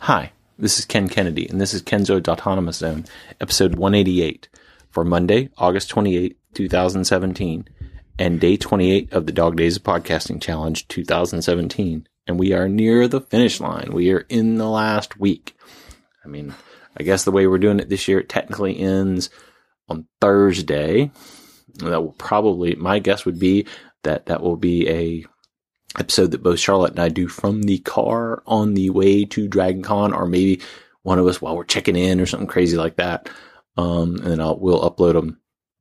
Hi, this is Ken Kennedy, and this is Kenzo's Autonomous Zone, episode 188, for Monday, August 28, 2017, and day 28 of the Dog Days of Podcasting Challenge 2017. And we are near the finish line. We are in the last week. I mean, I guess the way we're doing it this year, it technically ends on Thursday. That will probably, my guess would be that will be a episode that both Charlotte and I do from the car on the way to DragonCon, or maybe one of us while we're checking in or something crazy like that. And then we'll upload them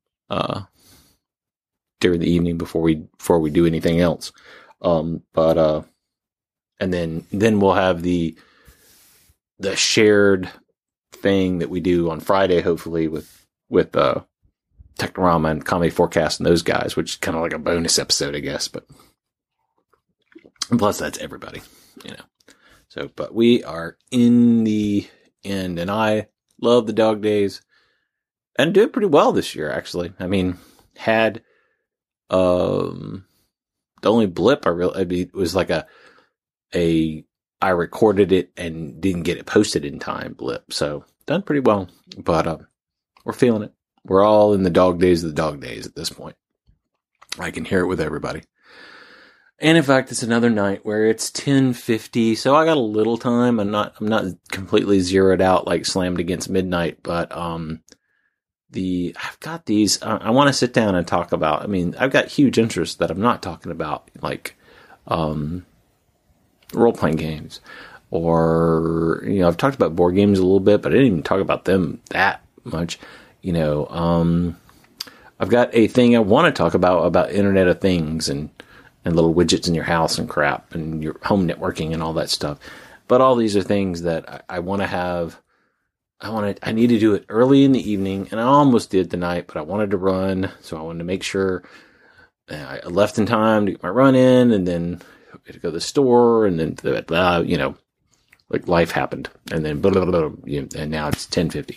during the evening before we do anything else. And then we'll have the shared thing that we do on Friday, hopefully with Technorama and Comedy Forecast and those guys, which is kind of like a bonus episode, I guess, but. And plus, that's everybody, So, but we are in the end, and I love the Dog Days, and did pretty well this year, actually. I mean, had the only blip was like I recorded it and didn't get it posted in time blip, so done pretty well. But we're feeling it. We're all in the Dog Days of the Dog Days at this point. I can hear it with everybody. And in fact, it's another night where it's 10:50, so I got a little time. I'm not completely zeroed out, like slammed against midnight, but I've got these. I want to sit down and talk about. I mean, I've got huge interests that I'm not talking about, like role playing games, or I've talked about board games a little bit, but I didn't even talk about them that much. I've got a thing I want to talk about Internet of Things and little widgets in your house and crap and your home networking and all that stuff. But all these are things that I want to have. I need to do it early in the evening, and I almost did tonight, but I wanted to run. So I wanted to make sure I left in time to get my run in, and then I had to go to the store, and then, like life happened, and then blah, blah, blah, and now it's 10:50.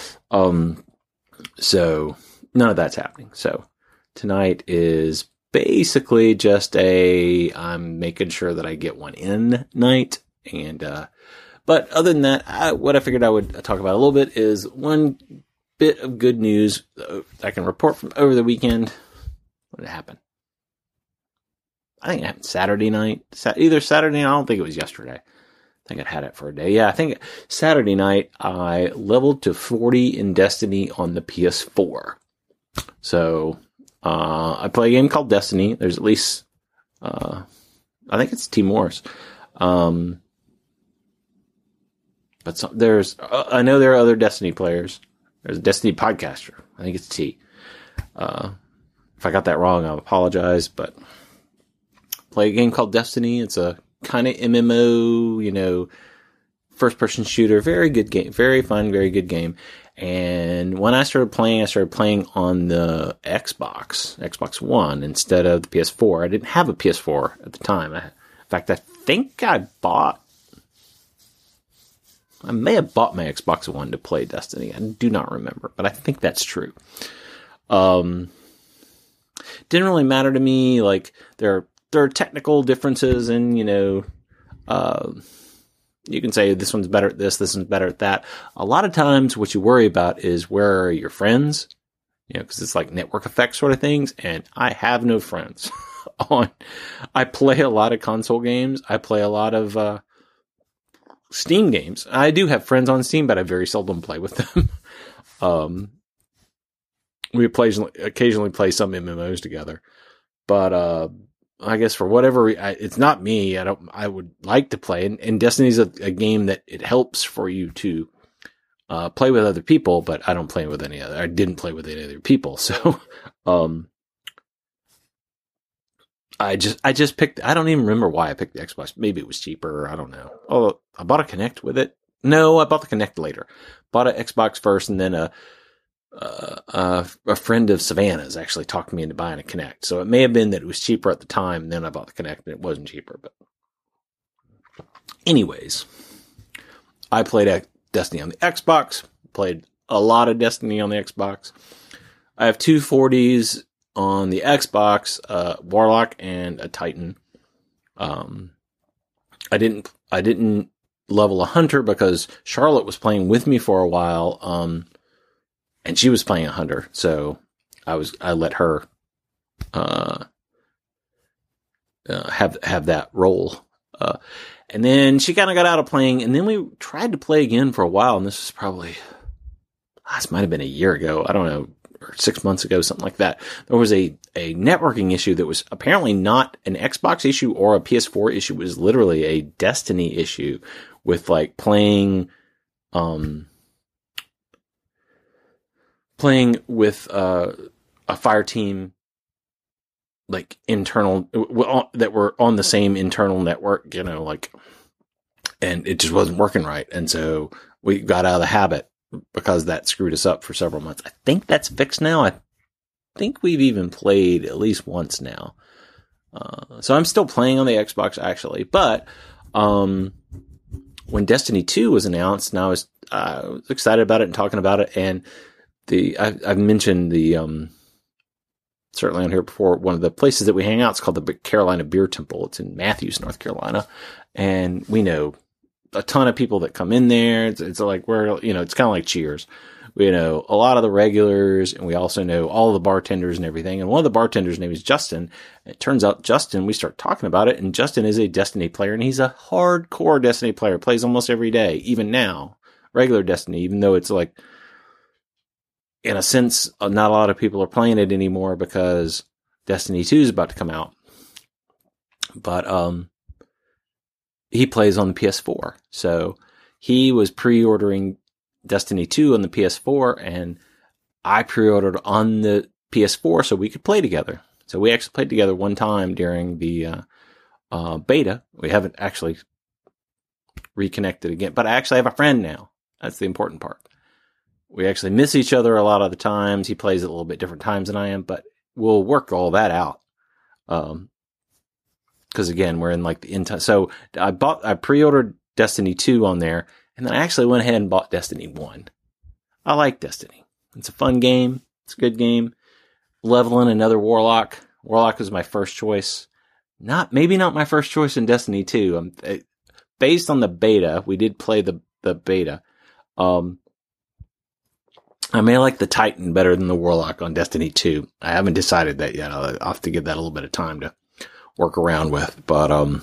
So none of that's happening. So tonight is basically just I'm making sure that I get one in night. And, but other than that, what I figured I would talk about a little bit is one bit of good news I can report from over the weekend. What did happen? I think it happened Saturday night. Either Saturday, I don't think it was yesterday. I think I had it for a day. Yeah, I think Saturday night I leveled to 40 in Destiny on the PS4. So, I play a game called Destiny. There's at least, I think it's T. Morris. But I know there are other Destiny players. There's a Destiny podcaster. I think it's T. If I got that wrong, I apologize, but play a game called Destiny. It's a kind of MMO, first person shooter. Very good game. Very fun, very good game. And when I started playing on the Xbox One instead of the PS4. I didn't have a PS4 at the time. In fact, I think I may have bought my Xbox One to play Destiny. I do not remember, but I think that's true. Didn't really matter to me. Like there are technical differences, and you can say this one's better at this one's better at that. A lot of times what you worry about is where are your friends? Because it's like network effect sort of things. And I have no friends I play a lot of console games. I play a lot of Steam games. I do have friends on Steam, but I very seldom play with them. We occasionally play some MMOs together. But I guess for whatever it's not me. I would like to play, and Destiny's a game that it helps for you to play with other people, but I don't play with any other. I didn't play with any other people, so I just picked. I don't even remember why I picked the Xbox. Maybe it was cheaper. I don't know. Oh, I bought a Kinect with it. No, I bought the Kinect later. Bought an Xbox first, and then a friend of Savannah's actually talked me into buying a Kinect. So it may have been that it was cheaper at the time, and then I bought the Kinect, and it wasn't cheaper. But anyways, I played Destiny on the Xbox. Played a lot of Destiny on the Xbox. I have 240s on the Xbox, Warlock and a Titan. I didn't level a hunter because Charlotte was playing with me for a while, and she was playing a hunter, so I let her have that role. And then she kind of got out of playing, and then we tried to play again for a while, and this was probably, this might have been a year ago, I don't know, or 6 months ago, something like that. There was a networking issue that was apparently not an Xbox issue or a PS4 issue. It was literally a Destiny issue with like playing with a fire team, like internal, that were on the same internal network, and it just wasn't working right. And so we got out of the habit because that screwed us up for several months. I think that's fixed now. I think we've even played at least once now. So I'm still playing on the Xbox actually, but when Destiny 2 was announced, and I was excited about it and talking about it, and I've mentioned certainly on here before, one of the places that we hang out is called the Carolina Beer Temple. It's in Matthews, North Carolina. And we know a ton of people that come in there. It's like, it's kind of like Cheers. We know a lot of the regulars, and we also know all the bartenders and everything. And one of the bartenders' name is Justin. It turns out Justin, we start talking about it, and Justin is a Destiny player, and he's a hardcore Destiny player, plays almost every day, even now, regular Destiny, even though it's like, in a sense, not a lot of people are playing it anymore because Destiny 2 is about to come out. But he plays on the PS4. So he was pre-ordering Destiny 2 on the PS4, and I pre-ordered on the PS4 so we could play together. So we actually played together one time during the beta. We haven't actually reconnected again, but I actually have a friend now. That's the important part. We actually miss each other a lot of the times. He plays at a little bit different times than I am, but we'll work all that out. Because again, we're in like the end time. So I pre-ordered Destiny 2 on there, and then I actually went ahead and bought Destiny 1. I like Destiny. It's a fun game. It's a good game. Leveling another Warlock. Warlock was my first choice. Maybe not my first choice in Destiny 2. Based on the beta, we did play the beta. I may like the Titan better than the Warlock on Destiny 2. I haven't decided that yet. I'll have to give that a little bit of time to work around with. But,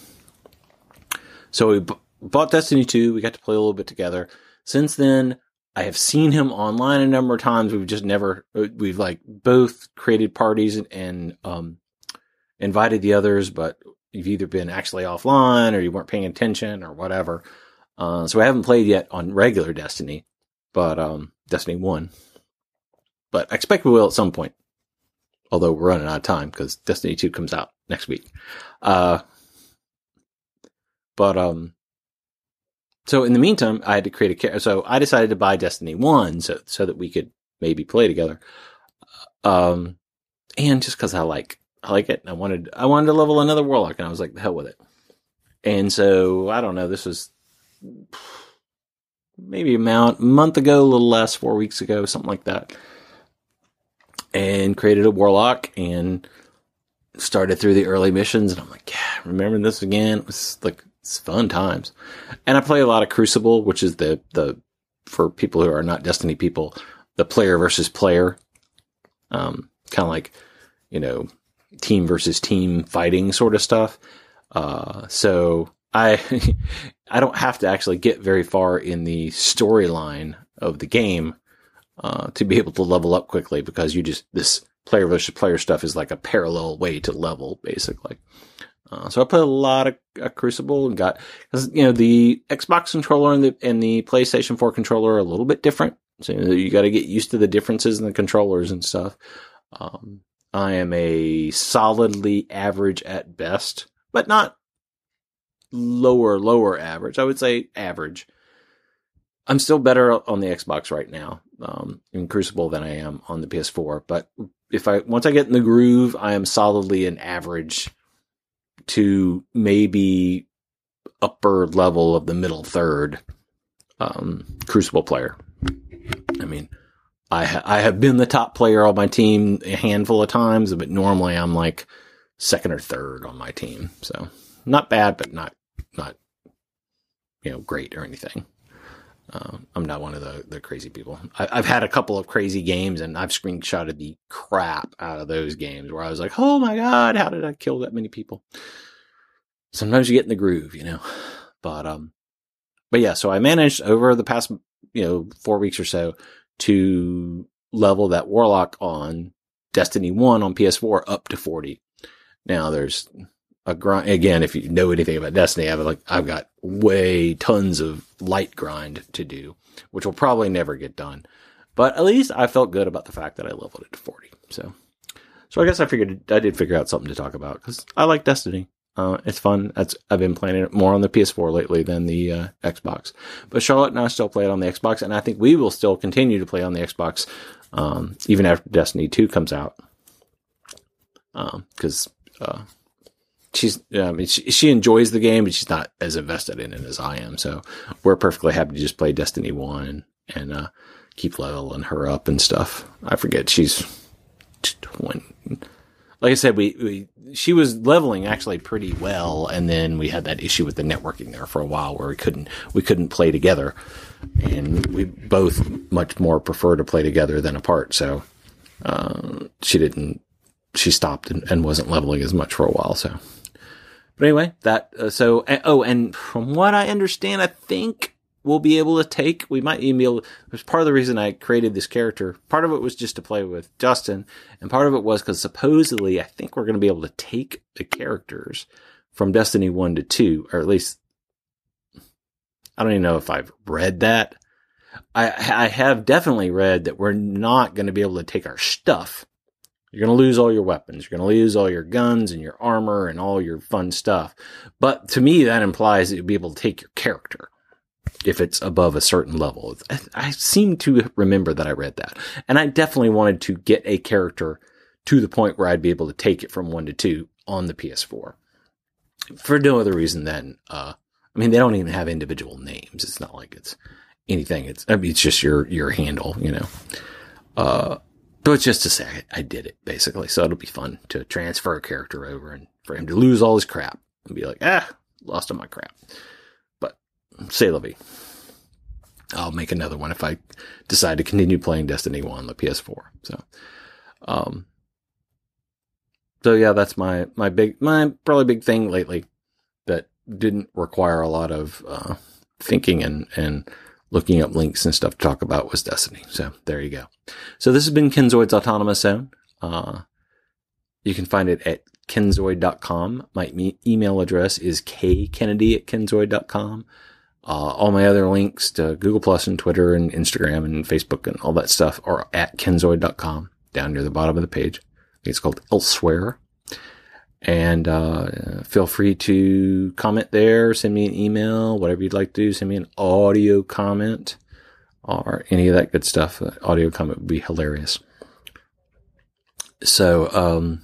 so we bought Destiny 2. We got to play a little bit together. Since then, I have seen him online a number of times. We've like both created parties and invited the others, but you've either been actually offline or you weren't paying attention or whatever. So I haven't played yet on regular Destiny, but, Destiny 1. But I expect we will at some point. Although we're running out of time because Destiny 2 comes out next week. So in the meantime, I had to create a character. So I decided to buy Destiny 1 so that we could maybe play together. And just because I like it, and I wanted to level another Warlock, and I was like, the hell with it. And so, I don't know, this was maybe a month ago, a little less, 4 weeks ago, something like that. And created a Warlock and started through the early missions. And I'm like, yeah, remembering this again. It was like, it's fun times. And I play a lot of Crucible, which is the for people who are not Destiny people, the player versus player. Kind of like, team versus team fighting sort of stuff. So I don't have to actually get very far in the storyline of the game to be able to level up quickly, because this player versus player stuff is like a parallel way to level, basically. So I played a lot of Crucible and because the Xbox controller and the PlayStation 4 controller are a little bit different. So you got to get used to the differences in the controllers and stuff. I am a solidly average at best, but not lower average. I would say average. I'm still better on the Xbox right now, in Crucible than I am on the PS4. But once I get in the groove, I am solidly an average to maybe upper level of the middle third, Crucible player. I mean, I have been the top player on my team a handful of times, but normally I'm like second or third on my team. So not bad, but not great or anything. I'm not one of the crazy people. I've had a couple of crazy games, and I've screenshotted the crap out of those games where I was like, oh my God, how did I kill that many people? Sometimes you get in the groove, but yeah, so I managed over the past, 4 weeks or so to level that Warlock on Destiny 1 on PS4 up to 40. Now there's a grind. Again, if you know anything about Destiny, I've got tons of light grind to do, which will probably never get done. But at least I felt good about the fact that I leveled it to 40. So I guess I did figure out something to talk about because I like Destiny. It's fun. I've been playing it more on the PS4 lately than the Xbox. But Charlotte and I still play it on the Xbox, and I think we will still continue to play on the Xbox even after Destiny 2 comes out. Because she enjoys the game, but she's not as invested in it as I am. So we're perfectly happy to just play Destiny 1 and keep leveling her up and stuff. I forget, she's 20. Like I said, she was leveling actually pretty well, and then we had that issue with the networking there for a while where we couldn't play together, and we both much more prefer to play together than apart. So she stopped and wasn't leveling as much for a while. So, but anyway, and from what I understand, I think we'll be able to we might even be able to, it was part of the reason I created this character. Part of it was just to play with Justin, and part of it was because supposedly I think we're going to be able to take the characters from Destiny 1 to 2, or at least, I don't even know if I've read that. I have definitely read that we're not going to be able to take our stuff. You're going to lose all your weapons. You're going to lose all your guns and your armor and all your fun stuff. But to me, that implies that you'll be able to take your character if it's above a certain level. I seem to remember that I read that. And I definitely wanted to get a character to the point where I'd be able to take it from 1 to 2 on the PS4. For no other reason than, they don't even have individual names. It's not like it's anything. It's just your handle, but it's just to say I did it, basically. So it'll be fun to transfer a character over and for him to lose all his crap and be like, lost all my crap. But c'est la vie. I'll make another one if I decide to continue playing Destiny 1 on the PS4. So yeah, that's my probably big thing lately that didn't require a lot of thinking and looking up links and stuff to talk about was Destiny. So there you go. So this has been Kenzoid's Autonomous Zone. You can find it at kenzoid.com. My email address is kkennedy@kenzoid.com. All my other links to Google Plus and Twitter and Instagram and Facebook and all that stuff are at kenzoid.com down near the bottom of the page. It's called Elsewhere. And feel free to comment there, send me an email, whatever you'd like to do. Send me an audio comment or any of that good stuff. Audio comment would be hilarious. So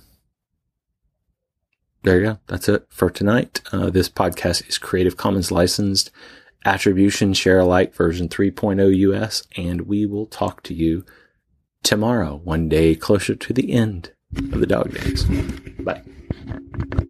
there you go. That's it for tonight. This podcast is Creative Commons licensed, attribution, share alike, version 3.0 US, and we will talk to you tomorrow, one day closer to the end of the dog days. Bye.